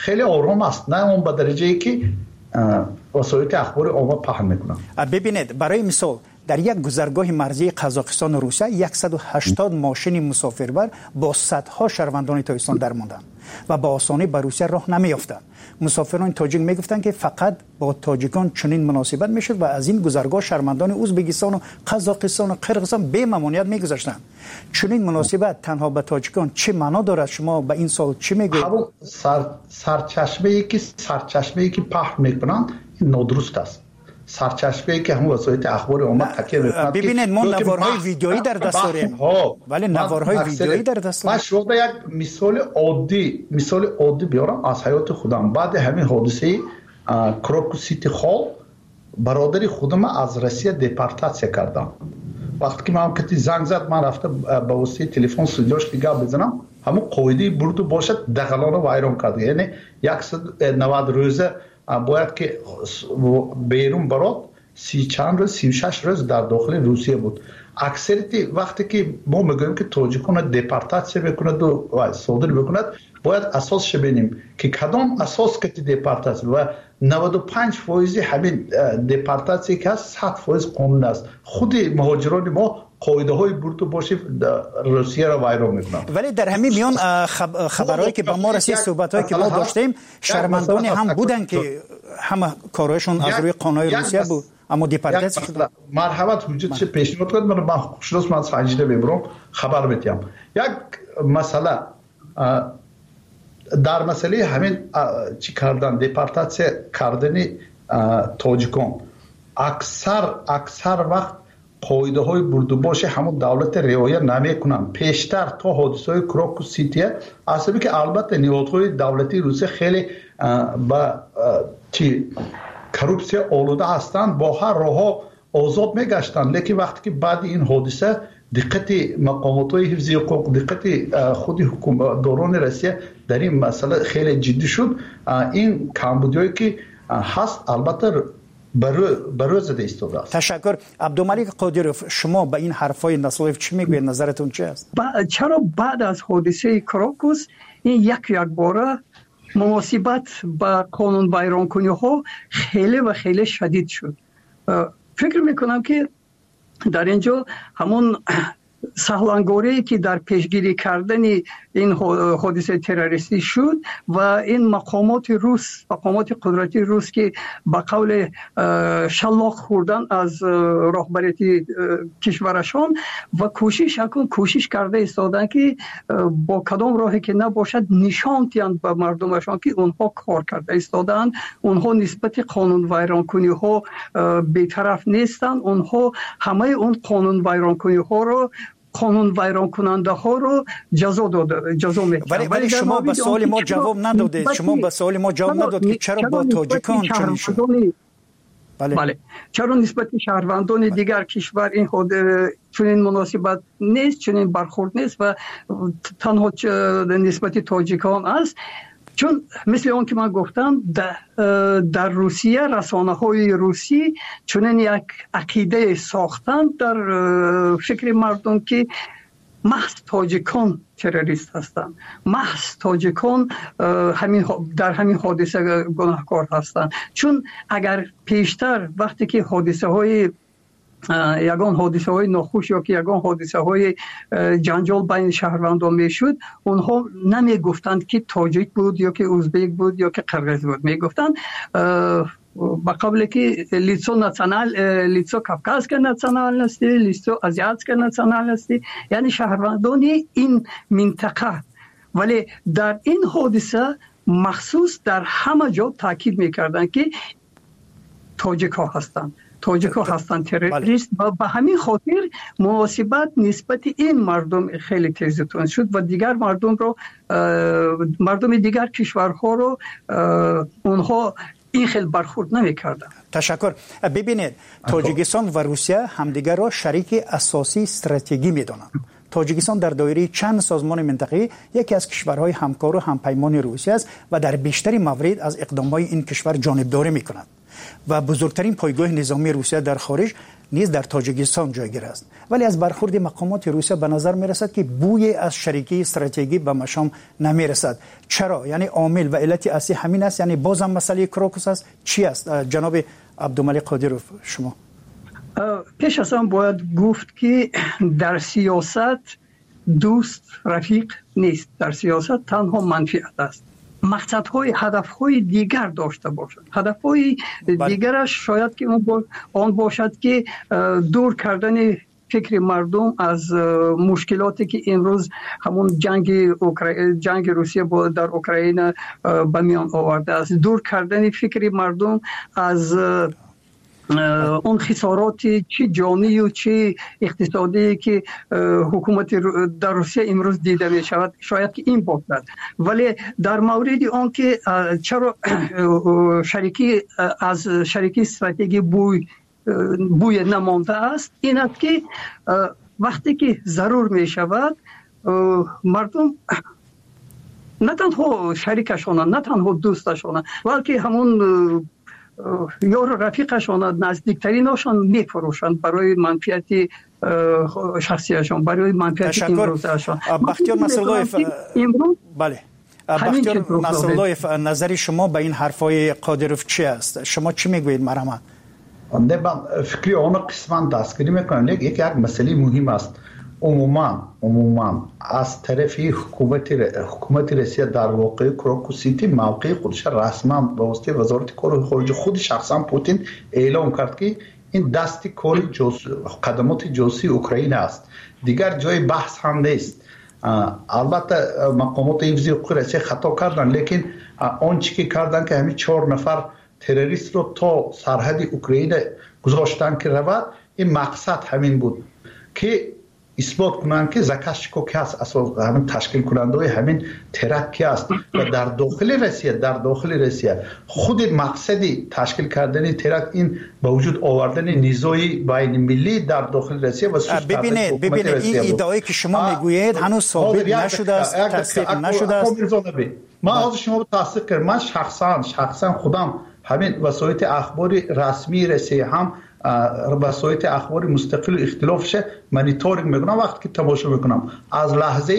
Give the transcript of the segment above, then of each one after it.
خیلی آرام است، نه اون به درجه‌ای که وسایل اخبار عامه پهن میکنن. ببینید برای مثال در یک گذرگاه مرزی قزاقستان و روسیه 180 ماشین مسافربر با صدها شهروندان تاجیکستان درماندند و با آسانی به روسیه راه نمیافتند. مسافران تاجیک میگفتند که فقط با تاجیکان چنین مناسبت میشد و از این گذرگاه شهروندان ازبکستان و قزاقستان و قرقیزستان به ممانعت میگذاشتند. چنین مناسبت تنها به تاجیکان چه معنا دارد؟ شما به این سال چی میگویید؟ همون سرچشمه‌ای که پهن میکنن نادرست است. سرچشمه‌ای که همون وسایل اخبار عامه تکیه میکنند. ببینید ما نوارهای ویدیویی در دست داریم، ولی نوارهای ویدیویی در دست داریم. من شما یک مثال عادی بیارم از حیات خودم. بعد همین حادثه کراکوس سیتی خال برادر خودم از روسیه دپورتاسیون کردم. وقتی که من کتی زنگ زد من رفته با واسطه تلفن سوجاش دیگه بزنم، همون قاعده برد و باشد دغلان و ویران کرد. یعنی 190 روزه باید که بیرون برات 36 روز در داخل روسیه بود. اکثریت وقتی که ما میگوییم که تاجیکان دپورتاسیون میکند و صادر میکند، باید اساسش ببینیم که کدام اساس که دپورتاسیون و 95% همین دپورتاسیون که هست 100% قانون است. خود مهاجران ما قاعده های برد و باشه روسیه را ویران میکنن. ولی در همین میان خبرهایی که با ما رسید، صحبتایی که ما داشتیم، شرمندانی هم بودن که همه کارهایشون از روی قانون روسیه بود اما دپورتاسیون شدن. مرحمت وجود چه پیشنهاد کرد من خوشناس من سنجیده ببرم خبر بدم. یک مسئله در مسئله همین چی کردن دپورتاسیون کردن تاجیکان اکثر وقت قاعده های برد و باش همون دولت رعایت نمیکنن. پیشتر تا حادثه های کراکوس سیتی اصلا که البته نهادهای دولتی روسیه خیلی با کروپسیا آلوده هستند، با هر راه آزاد میگشتن، لیکن وقتی که بعد این حادثه دقت مقامات های حفظی حقوق، دقت خود حکومتداران روسیه در این مسئله خیلی جدی شد. این کمبودیایی که هست البته برای زده ایستاده است. تشکر. عبدالملک قادیروف، شما به این حرفای نسلوف چی میگوید؟ نظرتون چی است؟ چرا بعد از حادثه کراکوس این یک باره مناسبت با قانون ویران کنی ها خیلی و خیلی شدید شد؟ فکر میکنم که در اینجا همون سهلانگاری که در پیشگیری کردن این حادثه تروریستی شد و این مقامات قدرتی روس که با قول شلاق خوردن از رهبری کشورشان و کوشش کرده ایستادن که با کدام راهی که نباشد نشان دهند به مردمشان که اونها کار کرده ایستادن، اونها نسبت قانون ویران کنی ها بی‌طرف نیستن، اونها همه اون قانون ویران کنی ها رو قانون ویران کننده ها رو جزا میکنند. ولی شما به سوال ما جواب ندادید. شما به سوال ما جواب نداد که چرا با تاجیکان چنین شد؟ بله. چرا نسبت شهروندان دیگر کشور این چنین مناسبت نیست، چنین برخورد نیست و تنها نسبت تاجیکان است؟ چون مثل اون که من گفتم در روسیه رسانه های روسی چنین یک عقیده ساختن در فکر مردم که محض تاجیکان تروریست هستند، محض تاجیکان در همین حادثه گناهکار هستند. چون اگر پیشتر وقتی که یگان حادثه های ناخوش یا که یگان حادثه های جنجال بین شهروندان میشد، اونها نمی گفتند که تاجیک بود یا که ازبک بود یا که قرقیز بود، می گفتند با قبل که لیتسو کافکاسکا ناسیونال هستی، لیتسو آزیاتسکا ناسیونال هستی، یعنی شهروندان این منطقه. ولی در این حادثه مخصوص در همه جا تاکید میکردن که تاجیک ها هستند تروریست و به همین خاطر مناسبت نسبت این مردم خیلی تیزتون شد و دیگر مردم دیگر کشورها رو اونها این خیلی برخورد نمی‌کردن. تشکر. ببینید تاجیکستان و روسیه همدیگر را شریک اساسی استراتژیکی می‌دانند. تاجیکستان در دایره چند سازمان منطقه‌ای یکی از کشورهای همکار و همپیمان روسیه است و در بیشتر موارد از اقدامات این کشور جانبداری می‌کند و بزرگترین پایگاه نظامی روسیه در خارج نیز در تاجیکستان جایگیر است. ولی از برخورد مقامات روسیه به نظر می رسد که بوی از شریکی استراتژیکی به مشام نمی رسد. چرا؟ یعنی عامل و علت اصلی همین است؟ یعنی بازم مسئله کروکوس است؟ چی است جناب عبدالملک قادروف شما؟ پیش از آن باید گفت که در سیاست دوست رفیق نیست. در سیاست تنها منفعت است. مقصدهای هدفهای دیگر داشته باشد. هدفهای دیگرش شاید که آن باشد که دور کردن فکر مردم از مشکلاتی که امروز همون جنگ روسیه در اوکراین به میان آورده است. دور کردن فکر مردم از اون خسارات چه جانی و چه اقتصادی که حکومت در روسیه امروز دیده می شود شاید که این باشد. ولی در مورد آن که چرا از شریکی استراتژی بوی نمانده است این است که وقتی که ضرور می شود مردم نه تنها شریکشان نه تنها دوستشان بلکه همون یار رفیقشان نزدیکترینشان میفروشند برای منفعت شخصیشان، برای منفعت امروزشان. بختیار نصراللهیف بله بختیار نصراللهیف نظر شما به این حرفای قادروف چی است؟ شما چی میگویید مرحمت؟ من فکری آن قسمت دستگیری میکنم. یک مسئله مهم است. عموما از طرف حکومت روسیه در واقع کروکوسیتی موقع خودش رسما به واسطه وزارت کار خارجه خود شخصا پوتین اعلام کرد که این دست کار قدمات جاسوسی اوکراین است. دیگر جای بحث هم نیست. البته مقامات حفظی حقوق روسیه خطا کردن، لیکن آنچه که کردن که همین 4 نفر تروریست رو تا سرحد اوکراین گذاشتن که رود، این مقصد همین بود که اثبات کنند که زاکاشکو که است همین تشکیل کننده همین ترک است و در داخل روسیه خود مقصدی تشکیل کردن ترک این با وجود آوردن نیزوی بین ملی در داخل روسیه و ببینید این ادعایی که شما میگویید هنوز ثابت نشده است، تصدیق نشده است. من از شما تصدیق کردم. من شخصا خودم همین وسایل اخباری رسمی روسیه هم وسایل اخباری مستقل و اختلافش مانیتورینگ میکنم. وقتی که تماشا میکنم از لحظه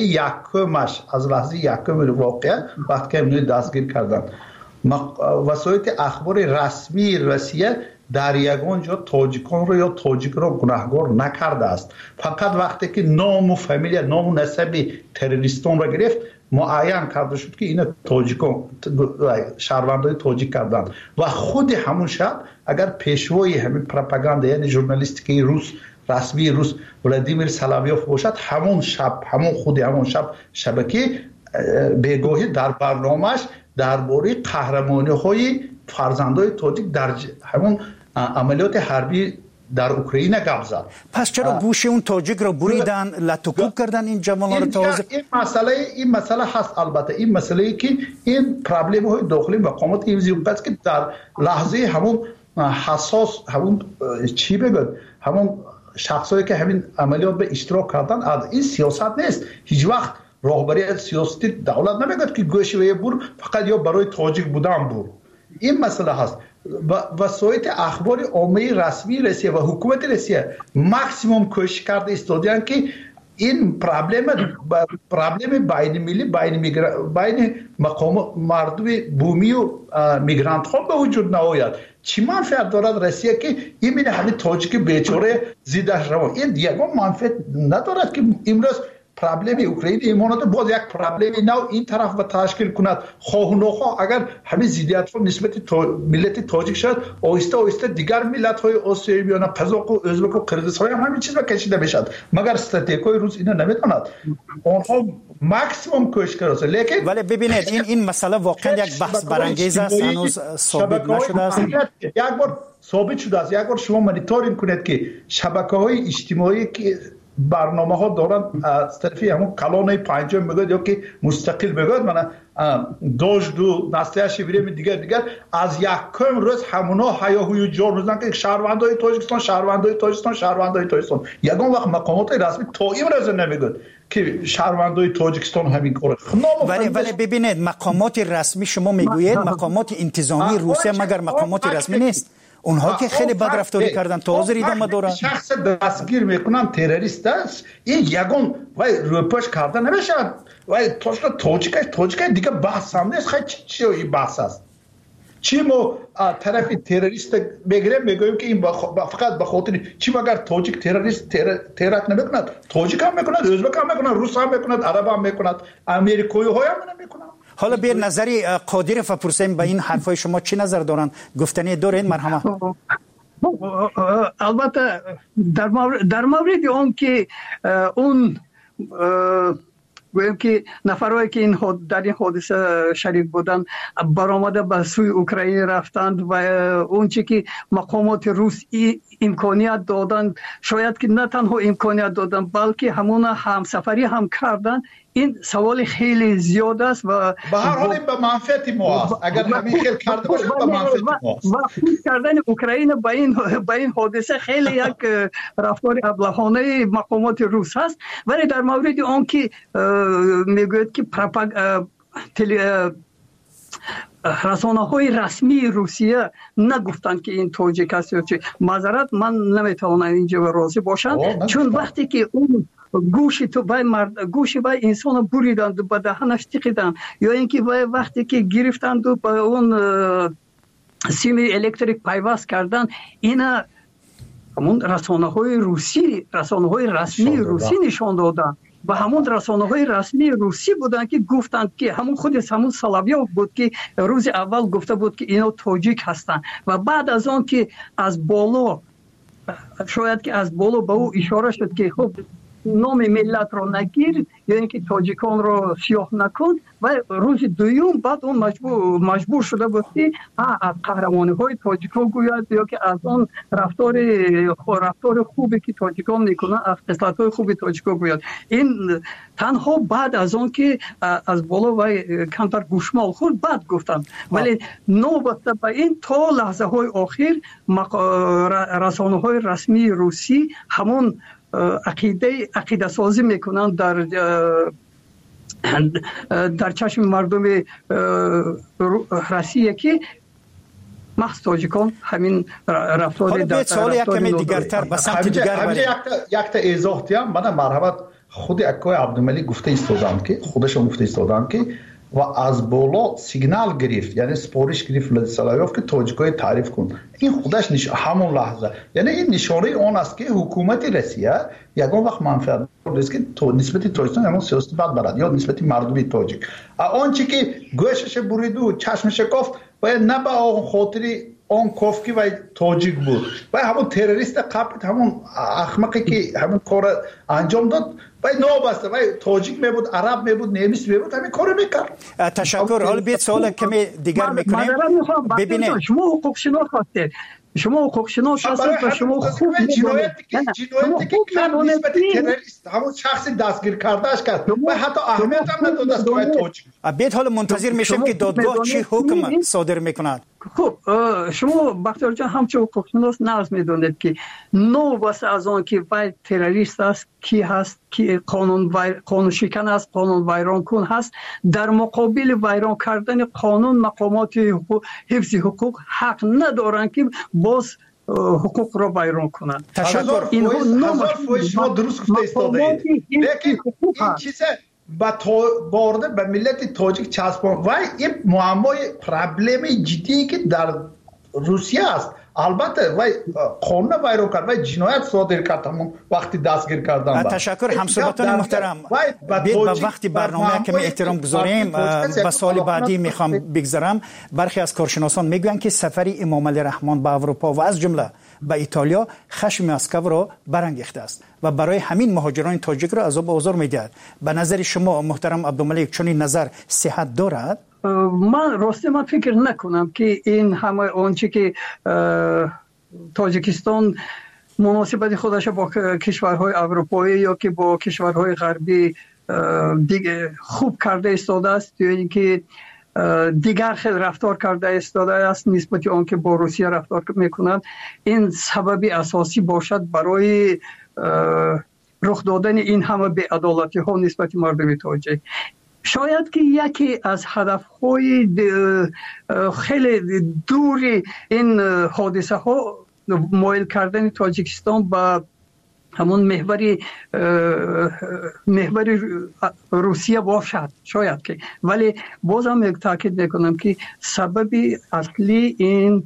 یکم واقعه وقتی که اینو دستگیر کردن وسایل اخباری رسمی روسیه در یگان جا تاجیکان رو یا تاجیک رو گناهگار نکرده است. فقط وقتی که نام و فامیل نام و نسب تروریستان رو گرفت معین کرده شد که این تاجیکان شهروندای تاجیک کردن و خود همون شب اگر پیشوای همین پروپاگاندا یعنی ژورنالیستیکی روس رسمی روس ولادیمیر سلاویوف باشد، همون شب شبکه بگاهی در برنامه‌اش درباره قهرمانی‌های فرزندای تاجیک در همون عملیات حربی در اوکراین گپ زد. پس چرا گوش اون تاجیک رو بریدن، لطوکوب کردن این جوان‌ها رو تازه؟ این مسئله هست. البته این مسئله ای که این پرابلم های داخلی مقامات حفظی حقوق است که در لحظه همون حساس همون چی بگم همون شخصایی که همین عملیات به اشتراک کردن از این سیاست نیست. هیچ وقت راهبری سیاسی دولت نمیگه که گوش و بور فقط یا برای تاجیک بودن بور. این مسئله هست. وسایل اخبار عامه رسمی روسیه و حکومت روسیه ماکسیموم کوشش کرده استادیان که این پرابلم بین ملی بین مقام مردم بومی و میگرانت ها به وجود نآید. چی منفعت دارد روسیه که این همین تاجیک بیچاره زیدش روان؟ این یگان منفعت ندارد که امروز پرابلم اوکراین ایمانات باز یک پرابلم نو این طرف و تشکیل کند. خواه و نخواه اگر همین زیدیت ها نسبت ملت تاجیک شد آهسته دیگر ملت های آسیایی بیان قزاق و ازبک و قرقیزستان هم همین چیز را کشیده بشد. مگر استراتژیکای روس اینا نمیداند. آنها ماکسیمم کوشش کرده. لیکن ولی ببینید این مسئله واقعا یک بحث برانگیز است، هنوز ثابت نشده است. یک بار ثابت شده است. یک بار شما مانیتورینگ کنید که شبکه‌های اجتماعی که برنامه ها دارن از طرفی همون کلان پنجم بگوید یا که مستقل بگوید من داشت دو نسته شبیره دیگر از یکم روز همونا هیاهوی جار روزن که شهروندای تاجیکستان یگان وقت مقامات رسمی تا این روز نمیگوید که شهروندای تاجیکستان همین کاره. ولی ببینید مقامات رسمی شما میگویید مقامات انتظامی روسیه مگر مقامات رسمی نیست؟ اونها که خیلی بد رفتاری کردن تا حاضر ادامه داره. شخص دستگیر میکنن تروریست است، این یگان وای روپاش کردن نمیشه. وای توجیک دیگه بحث هم نیست. خیلی چی این بحث است؟ چی ما طرف تروریست بگیریم میگویم که این فقط به خاطر چی؟ مگر توجیک تروریست ترور نمیکند؟ توجیک هم میکند، ازبک هم میکند، روس هم میکند، عرب هم میکند، امریکایی های هم میکند. حالا بیر نظری قادر فپرسیم به این حرفای شما چی نظر دارن؟ گفتنی دارین؟ مرحمت. البته در مورد اون که اون گویم که نفرهایی که در این حادثه شریک بودن برآمده به سوی اوکراین رفتند و اون چی که مقامات روس امکانیت دادن، شاید که نه تنها امکانیت دادن بلکه همون همسفری هم کردن، این سوال خیلی زیاد است و به هر حال به منفعت ما است. اگر همین خیلی کرده باشه به منفعت ما است. و کردن اوکراین به این حادثه خیلی یک رفتار ابلهانه مقامات روس هست. ولی در مورد آن که میگوید که رسانه‌های رسمی روسیه نگفتند که این توجیک است یا چه، معذرت من نمیتوانم اینجا راضی باشم، چون وقتی که اون گوشی بای انسان بریدند و به دهنش تکیدند، یا اینکه وقتی که گرفتند و به اون سیم الکتریک پیوست کردن، اینا همون رسانه‌های رسمی روسی نشان دادن و همون رسانه‌های رسمی روسی بودن که گفتند که همون سلاویوف بود که روز اول گفته بود که اینا توجیک هستند و بعد از آن که از بالا شاید که از بالا به او اشاره شد که خب نام ملت رو نگیر یا اینکه تاجیکان رو سیاه نکن، و روز دوم بعد اون مجبور شده بود که از قهرمانی های تاجیکان گوید یا که از اون رفتار خوبی که تاجیکان میکنن، از خصلت های خوبی تاجیکان گوید. این تنها بعد از اون که از بالا و کمتر گوشمال خورد بعد گفتن، ولی نوبت به این تا لحظه های آخر رسانه های رسمی روسی همون عقیده سازی میکنن در چشم مردم روسیه که محض تاجیکان همین رفتار در سوال یک کمی دیگرتر به سمت دیگر بریم. یک تا ایزاح دیم. من مرحبت خود اکای عبدالملک گفته ایستادند که خودشون گفته ایستادند که و از بالا سیگنال گرفت، یعنی سپارش گرفت لسلاویوف که تاجیکای تعریف کن. این خودش همون لحظه، یعنی این نشانه اون است که حکومت روسیه یگان وقت منفعت است که نسبت تاجیکستان همون سیاست بد برد یا نسبت مردم تاجیک آنچه که گوشش برید و چشمش کافت باید نه به خاطر اون کافکی و تاجیک بود و همون تروریست قبل همون احمقی که همون کار انجام داد باید نابسته باید تاجیک می بود، عرب می بود، نیمیس می بود، همین کارو میکرد. تشکر. حالا بیت سوال کمی دیگر میکنیم. ببینید شما حقوق شناس هستید، شما حقوق شناس هستید و شما خوب جنایتی که نسبت تروریست همون شخصی دستگیر کردهش کرد و حتی اهمیت هم نداد است که تاجیک. بیت حالا منتظر میشیم که دادگاه چی حکم صادر میکند. خب شما بختیار جان همچون حقوق شناس نرز میدونید که نوبت از آن که وای تروریست است، کی هست که قانون شکن است، قانون ویران کن هست، در مقابل ویران کردن قانون مقامات حفظ حقوق حق ندارند که باز حقوق را ویران کنند. تشکر. هزار فوش شما درست گفته ایستاده، لیکن این چیزه بارده به ملت تاجیک چسبان و این معمای پرابلم جدی که در روسیه است. البته وای قانون ویران کرد و جنایت صادر کرد همون وقتی دستگیر کردن. تشکر همصحبتان محترم. به وقتی برنامه کمی احترام گذاریم. به سال بعدی میخوام بگذارم. برخی از کارشناسان میگویند که سفر امام علی رحمان به اروپا و از جمله به ایتالیا خشم مسکو را برانگیخته است و برای همین مهاجران تاجیک را عذاب و آزار میدهد. به نظر شما محترم عبدالملک چنین نظر صحت دارد؟ من فکر نکنم که این همه آنچه که تاجیکستان مناسبت خودش با کشورهای اروپایی یا که با کشورهای غربی دیگه خوب کرده ایستاده است یا اینکه دیگر خیلی رفتار کرده ایستاده است نسبت آن که با روسیه رفتار میکنند، این سببی اساسی باشد برای رخ دادن این همه بی‌عدالتی ها نسبت مردم تاجیک. شاید که یکی از هدفهای خیلی دور این حادثه ها مایل کردن تاجیکستان به همون محور روسیه باشد شاید که، ولی بازم یک تاکید میکنم که سبب اصلی این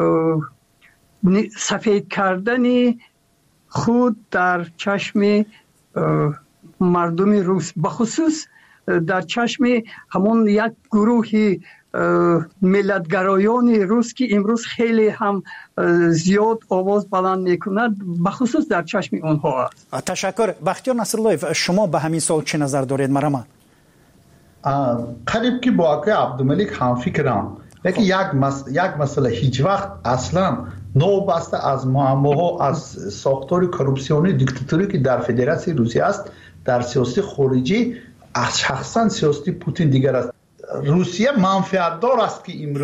سفید کردن خود در چشم مردم روس، بخصوص در چشم همون یک گروه ملتگرایان روس که امروز خیلی هم زیاد آواز بلند میکند، بخصوص در چشم اونها است. تشکر. بختیار نصرالله، شما به همین سوال چه نظر دارید؟ مرحبا. قریب که با آقای عبدالملک هم فکرم، لیکن یک مسئله هیچ وقت اصلا نوبسته از معماها از ساختار کروپسیونی دیکتاتوری که در فدراسیون روسیه است، در سیاست خارجی از شخصا سیاست پوتین دیگر است. روسیه منفعت دار است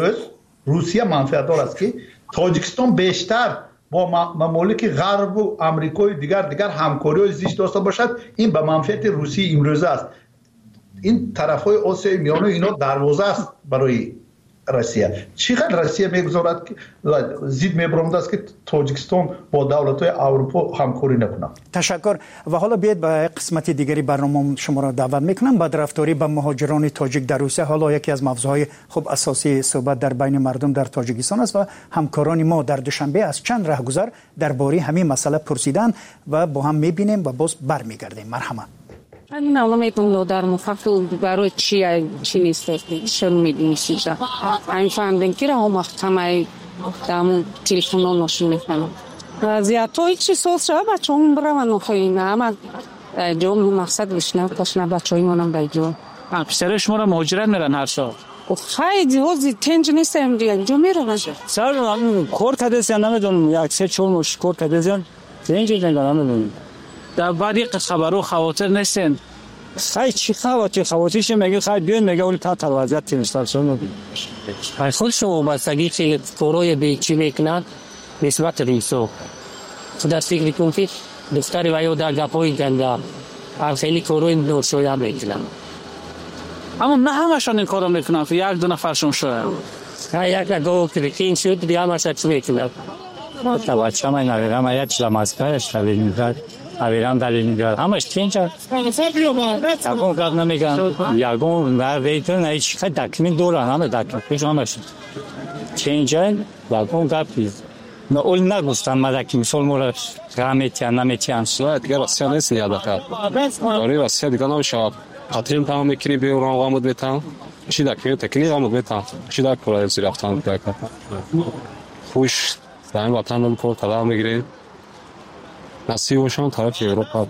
که تاجیکستان بیشتر با ممالک غرب و آمریکای دیگر همکاری زیست داشته باشد. این به منفعت روسیه امروزه است. این طرفهای آسیای میانه اینا دروازه است برای روسیه. چقدر روسیه میگذارد که زید میبرمده است که تاجیکستان با دولت‌های اروپا همکاری نکنه. تشکر. و حالا بیاید به قسمت دیگری برنامه شما را دعوت میکنم. بدرفتاری به مهاجران تاجیک در روسیه حالا یکی از موضوعهای خوب اساسی صحبت در بین مردم در تاجیکستان است و همکاران ما در دوشنبه از چند راهگذر درباره همین مسئله پرسیدن و با هم میبینیم و باز برمیگردیم. مرحبا. من نمی‌دونم در مفصل برای چی نیست شروع می‌دونید همین فهمیدن که هم محکمه دام تلفن نشون می‌کنم وضعیت‌های چی سوس را بچه‌مون برام نخواهیم اما جون مقصد بشنم کاشنا بچه‌مونم بیجو پسر شما را مهاجرت میرن هر سال خیلی روزی تنج نیستم دیگه جو میرن سر کور کدسیان نمیدونم یک سه چون مش کور کدسیان تنج نمیدونم در بعدی خبرو خواطر نیستن خیلی چی خواتیش میگه خیلی بیان میگه اون تا وضعیت تیمستان خیلی خود شما بستگی که کوروی به چی میکنن نسبت ریسو خود از فکر کن که دفتری وایو در گپوی گنده خیلی کوروی نورشویا میکنن اما نه همشان این کارو میکنن که یک دو نفرشون شده یک نگاه کلیکین شد دیگه همش چی میکنن تا بچه من نگرم یک شلماسکارش خیلی میگرد اویران دلیل میگرد همش تینجا یکون کار نمیگن یکون ویتون ایچ خیلی دکمین دوران همه دکمین پیش همش تینجا یکون کار پیز نه اول نگوستن مدکی مثال مورد غمیتیان نمیتیان سواه دیگه راسیه نیست یاد کرد داری راسیه دیگه نمیشه خاطرین تمام میکنی بیرون آمود بیتن چی دکمین تکنی آمود بیتن چی دک کلای زیر افتان بکن خوش در این وطن رو کل طلب میگیرید نصیبشان طرف اروپا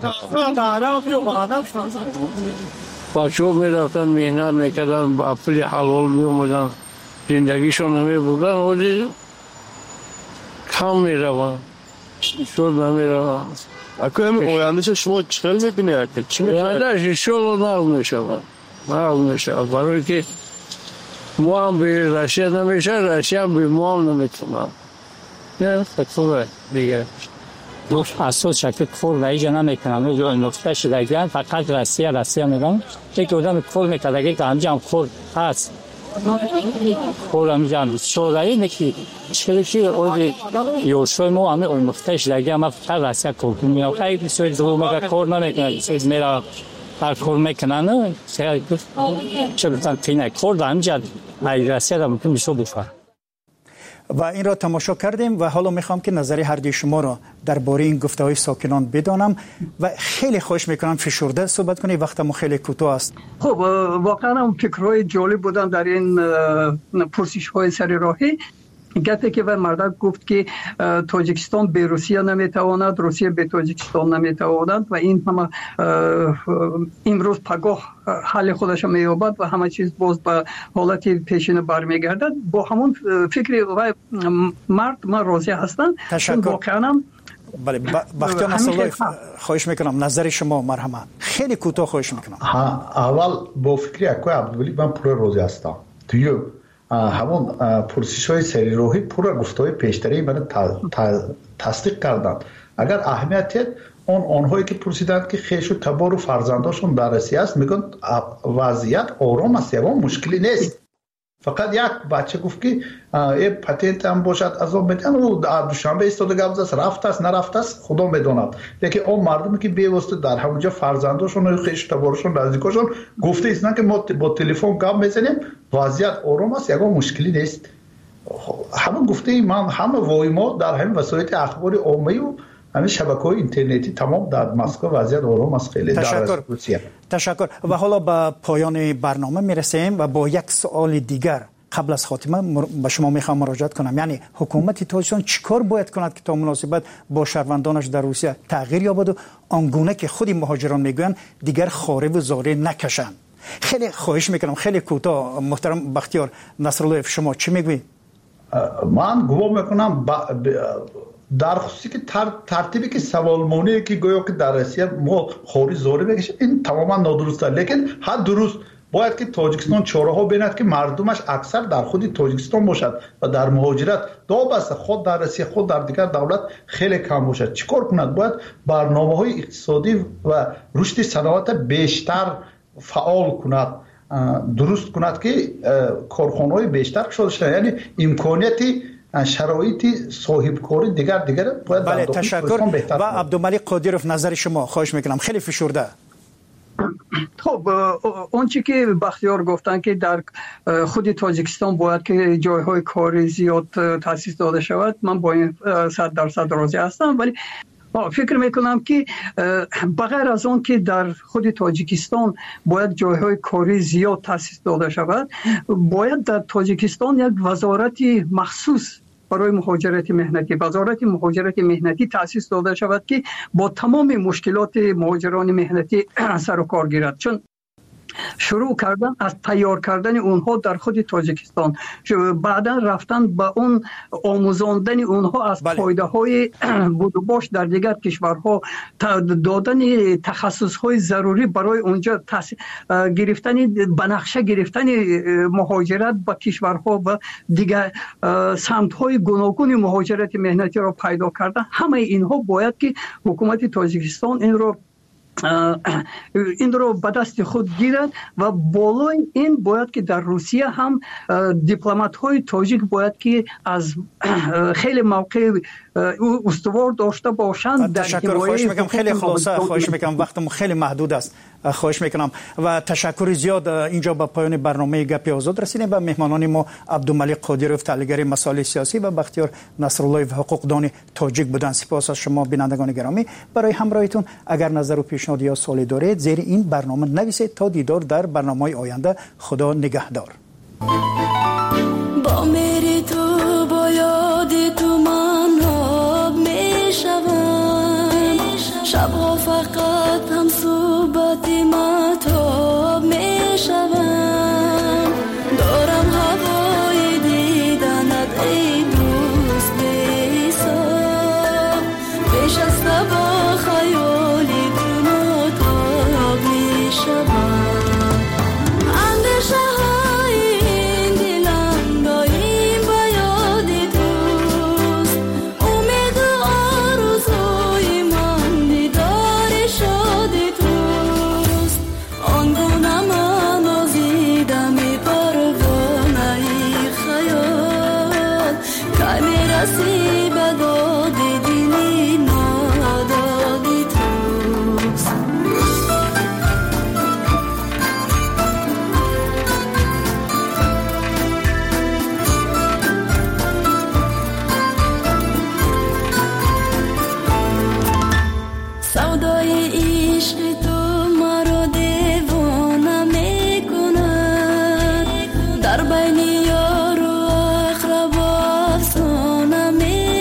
بچه ها میرفتن مهنت میکردن با پول حلال میومدن زندگیشون نمیبودن ولی کم میرون شد نمیرون اکنون اویندش شما چخیل میبینید؟ اویندش شد نمیشه برای که ما هم به رشید نمیشه رشید هم به ما هم نمیتونم نه خطوره دیگه دوست اساس شکل کور رایج نمیکنن و نقطه شدگیان فقط راسیه میگن که آدم کور میکنه که همجام کور هست کور همجام شورایی نکی چیزی اولی یوشوی مو همه اون نقطه شدگیان ما فقط راسیه کور میکنیم خیلی سوی دو مگه کور نمیکنن چیز میرا هر کور میکنن چه تینه کور همجام راسیه را ممکن میشه بفر و این را تماشا کردیم و حالا میخوام که نظری هر دوی شما را درباره این گفته‌های ساکنان بدانم و خیلی خوش میکنم فشرده صحبت کنید وقت ما خیلی کوتاه است. خب واقعا هم فکرهای جالب بودن در این پرسش‌های سر راهی. گفته که مردم گفت که تاجیکستان به روسیه نمیتواند، روسیه به تاجیکستان نمیتواند و این همه امروز پگاه حل خودش مییابد و همه چیز باز به حالت پیشین برمیگردد. با همون فکر و مرد من راضی هستم. تشکر. بله بختیار نصرالله خواهش میکنم نظر شما مرحمت خیلی کوتاه خواهش میکنم. اول با فکر اکوی عبدالولی من پور راضی هستم. توی همون پرسش های سری روحی پور گفته های پیشتری من تصدیق کردن. اگر اهمیت آنهایی که پرسیدند که خیش و تبار و فرزنداشون در روسیه است میگن وضعیت آرام است، یه مشکلی نیست. فقط یک بچه گفت که پتنت هم باشد از آن میدن و دوشنبه ایستاده گفت است رفت است نرفت است خدا میداند. لیکن اون مردمی که بی‌واسطه در همونجا فرزنداشون و خیش تبارشون نزدیکاشون گفته است نه که ما با تلفن گپ میزنیم وضعیت آرام است، یک مشکلی نیست. همه گفته من همه وایما در همین وسایل اخبار عامه و همین شبکه‌های اینترنتی تمام در مسکو وضعیت آرام است. خیلی تشکر. و حالا به پایان برنامه میرسیم و با یک سوال دیگر قبل از خاتمه به شما میخوام مراجعت کنم. یعنی حکومت تاجیکستان چیکار باید کند که تا مناسبت با شهروندانش در روسیه تغییر یابد و آنگونه که خودی مهاجران میگویند دیگر خاره و زاره نکشند؟ خیلی خواهش میکنم خیلی کوتاه. محترم بختیار نصرالله شما چی میگویید؟ من گمان میکنم در خصوصی که ترتیبی که سوالمونی که گویا که در روسیه ما خاری زاره بکشیم این تماما نادرسته. لیکن هر درست باید که تاجیکستان چاره‌ها بیند که مردمش اکثر در خود تاجیکستان باشد و در مهاجرت دا بسته خود در روسیه خود در دیگر دولت خیلی کم باشد. چیکار کند؟ باید برنامه‌های اقتصادی و رشد صنعت بیشتر فعال کند، درست کند که کارخانه‌های بیشتر شده شد. یعنی امکانیتی شرایطی صاحب کاری دیگر باید. بله تشکر. و عبدالملک قادیروف نظر شما خواهش میکنم خیلی فشرده. خب اونچه که بختیار گفتن که در خود تاجیکستان باید که جایهای کاری زیاد تأسیس داده شود، من با این 100% راضی هستم. ولی فکر میکنم که بغیر از اون که در خود تاجیکستان باید جایهای کاری زیاد تأسیس داده شود، باید در تاجیکستان یک وزارت مخصوص برای مهاجرت مهنتی، وزارت مهاجرت مهنتی تأسیس داده شود که با تمام مشکلات مهاجران مهنتی سر و کار گیرد. چون شروع کردن از تیار کردن اونها در خود تاجیکستان، بعدا رفتن به اون آموزاندن اونها از پایده های بود و باش در دیگر کشورها، دادن تخصص های ضروری برای اونجا گرفتن بنقشه گرفتن مهاجرت به کشورها و دیگر سمت های گوناگون مهاجرت مهنتی را پیدا کردن. همه اینها باید که حکومت تاجیکستان این رو به دست خود گیرد و بالای این باید که در روسیه هم دیپلمات های تاجیک باید که از خیلی موقع استوار داشته باشند. تشکر. خواهش میکنم خیلی خلاصه، خواهش میکنم وقتم خیلی محدود است، خواهش میکنم و تشکر زیاد. اینجا به پایان برنامه گپی آزاد رسیدیم. به مهمانان ما عبدالملک قادیروف تحلیلگر مسائل سیاسی و بختیار نصرالله حقوقدان تاجیک بودند. سپاس از شما بینندگان گرامی برای همراهیتون. اگر نظر و پیشنهاد یا سوالی دارید زیر این برنامه نویسید. تا دیدار در برنامه‌های آینده. خدا نگهدار. با میری تو با یاد تو من آب میشوم، شبها فقط هم صحبت مهتاب میشوم، دارم هوای دیدنت ای دوست بی‌حساب، پیش از با خیالی تو متاب میشوم، اندیشه های این دلم دایم با یاد توست، امید و آرزوی من دیدار شاد توست، آنگونه من آزیدم پروانه خیال، که میرسی به داد دلی نادادی توست. سودای عشق تو مرا دیوانه میکند، در بین یار و اقربا افسانه میکند.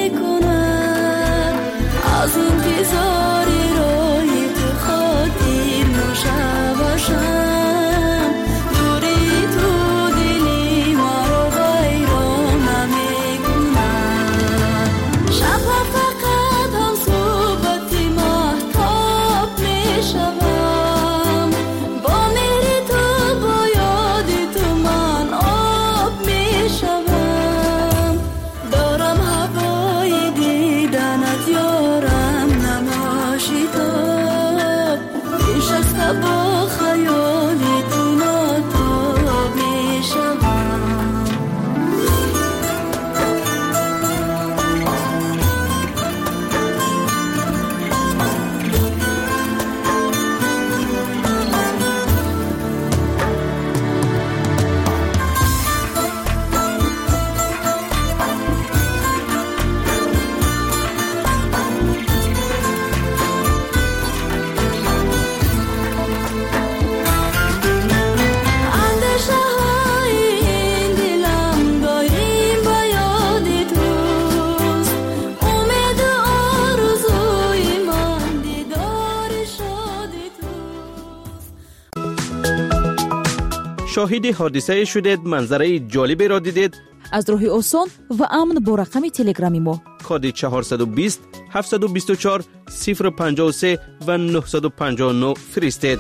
شاهد حادثه شدید، منظره جالبی را دیدید، از راه آسان و امن با رقم تلگرامی ما کد 420 724 053 و 959 فرستید.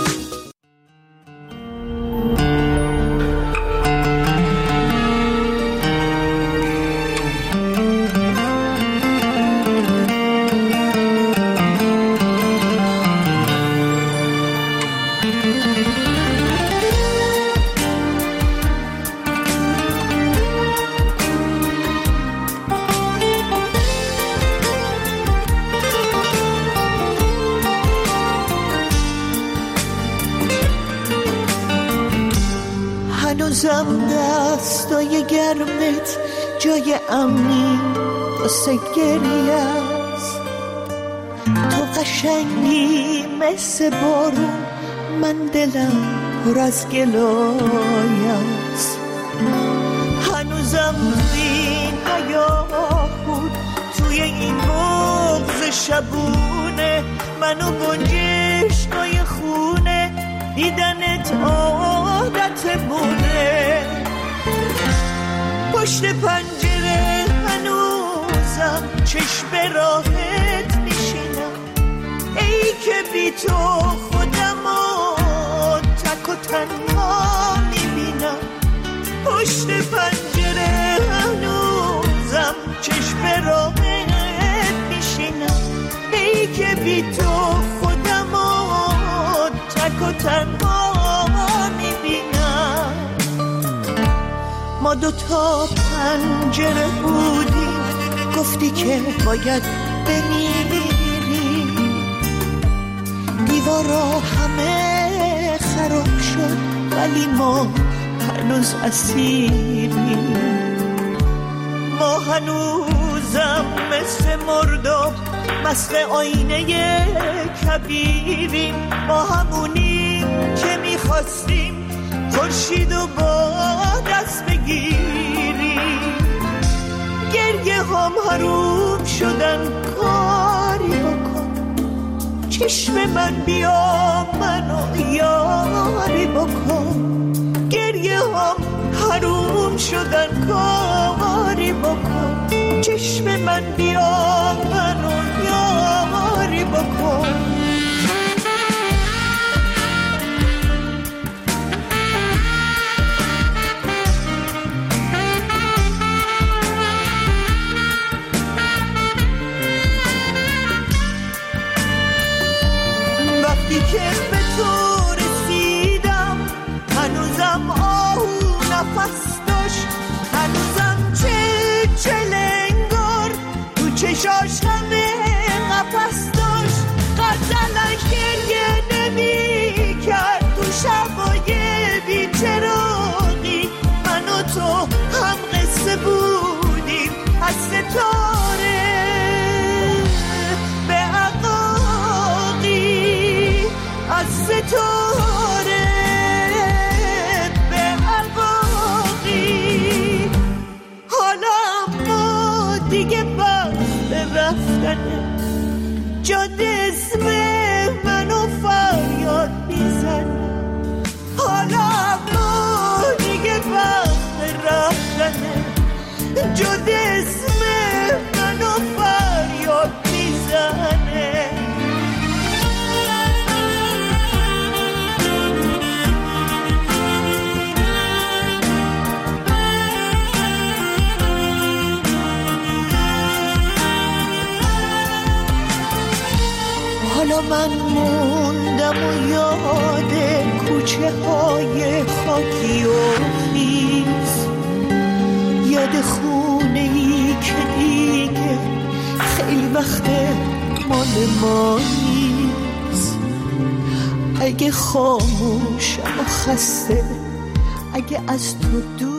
هنوزم دستای گرمت جای امنی واسه گریه است. تو قشنگی مثل بارون، من دلم پر از گلایه است. هنوزم این حیاهون توی این بغض شبونه، منو گنجشکای خونه دیدنت عادت مونه. پشت پنجره هنوزم چشم راحت میشینم، ای که بی تو خودمو تک و تنها میبینم. پشت پنجره هنوزم چشم راحت میشینم، ای که بی تو خودمو تک و تنها میبینم. ما دوتا پنجره بودیم، گفتی که باید بمیری. دیوارا همه خراب شد ولی ما هنوز اسیریم. ما هنوزم مثل مرداب مست آینه کبیریم. ما همونیم که میخواستیم خورشیدو با دست بگیریم. گریه هم حروم شدن، کاری بکن چشم من بیا منو یاری بکن. گریه هم حروم شدن، کاری بکن چشم من بیا منو یاری بکن. وقتی که به تو رسیدم هنوزم آهو نفس داشت، هنوزم چلنگار تو چشاش همه قفس داشت. غزلش گریه نمی کرد تو شبای بی‌چراغی. من و تو هم قصه بودیم از ستاره به عقاقی، از ستاره به عقاقی. حالا ما دیگه وقت رفتنه، جاده اسم منو فریاد میزنه. حالا ما دیگه وقت رفتنه، جاده اسم منو فریاد میزنه. حالا من موندم و یاد کوچه های خاکی و خیز، یاد خونه ای که دیگه خیلی وقت مال ما نیست. اگه خاموشم و خسته، اگه از تو دور